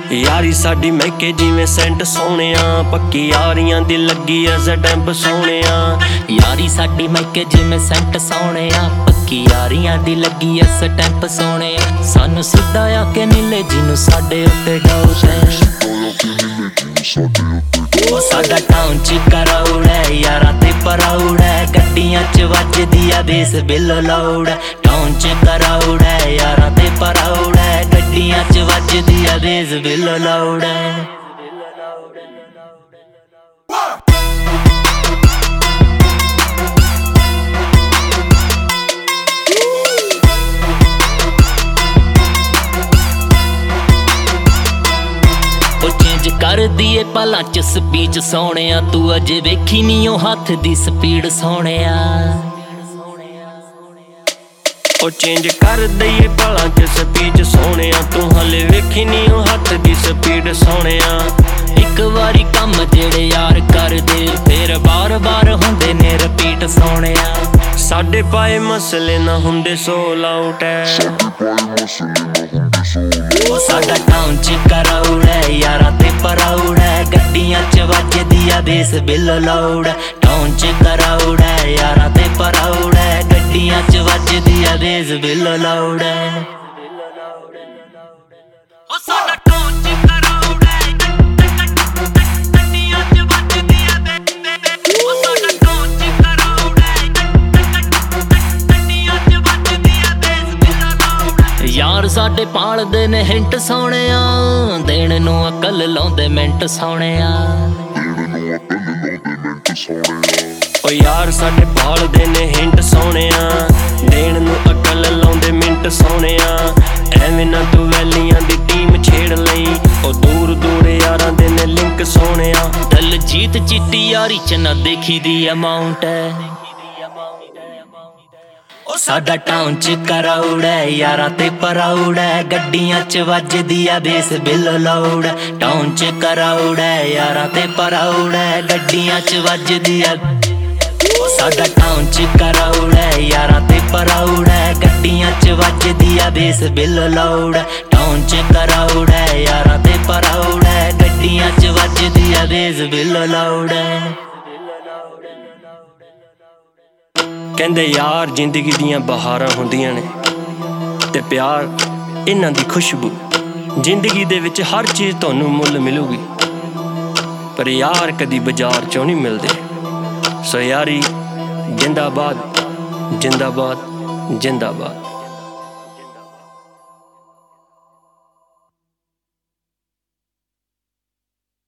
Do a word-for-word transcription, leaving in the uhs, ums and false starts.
यारी साडी महके जिवें सेंट सोहणिया, पक्की यारियां दी लगी ऐ स्टैंप सोहणिया। यारी साडी महके जिवें सेंट सोहणिया, पक्की यारियां दी लगी ऐ स्टैंप सोहणिया। सानू सिद्धा आके मिले जिन्नू साडे उत्ते डाउट है, ओ साडा टाउन च कराउड है, यारां ते प्राउड है, गड्डियां च वजदी आ बेस बिल लाउड है। टाउन च कराउड है, यारां ते प्राउड है, गड्डियां च वजदी आ बेस बिल लाउड है। चेंज कर दिए पलां च स्पीच सोहणिया, तू अजे वेखी नी ओ हथ दी स्पीड सोहणिया। ओ चेंज कर दईए पलां च स्पीच सोहणिया, तू हले वेखी नी ओ हथ दी स्पीड सोहणिया। एक वारी कम जेड़े यार कर दे, फिर बार बार हुंदे ने रिपीट सोहणिया। साडे पाए मसले ना हुंदे सोल आउट है, ओ साडा टाउन च कराउड है, यारां ते प्राउड है, गड्डियां च वजदी आ बेस बिल लाउड है। टाउन च कराउड है, यारां ते प्राउड है, गड्डियां च वजदी आ बेस बिल लाउड है। ओ साडा टाउन च कराउड है, गड्डियां च वजदी आ बेस, ओ साडा टाउन च कराउड है, गड्डियां च वजदी आ बेस बिल लाउड है। यार साडे पालदे ने हिंट सोहणिया, देण नूं अकल लाउंदे मिंट सोहणिया। ओ यार साडे पालदे ने हिंट सोहणिया, देण नूं अकल लाउंदे मिंट सोहणिया। एवें ना तू वैलियां दी टीम छेड़ लई, ओ दूर दूर यारां दे ने लिंक सोहणिया। दलजीत चिट्टी यारी च ना देखी दी अमाउंट है, ओ साडा टाउन च कराउड है, यारां ते प्राउड है, गड्डियां च वजदी आ बेस बिल लाउड है। टाउन च कराउड है, यारां ते प्राउड है, गड्डियां च वजदी आ, ओ साडा टाउन च कराउड है, यारां ते प्राउड है, गड्डियां च वजदी आ बेस बिल लाउड है। टाउन च कराउड है, यारां ते प्राउड है, गड्डियां च वजदी आ बेस बिल लाउड है। कहंदे यार जिंदगी दियां बहारां हुंदियां ने, ते प्यार इन्हां दी खुशबू। जिंदगी दे विच हर चीज़ तुहानूं मुੱਲ मिलूगी, पर यार कदी बाजार चों नहीं मिलदे। सो यारी जिंदाबाद जिंदाबाद जिंदाबाद।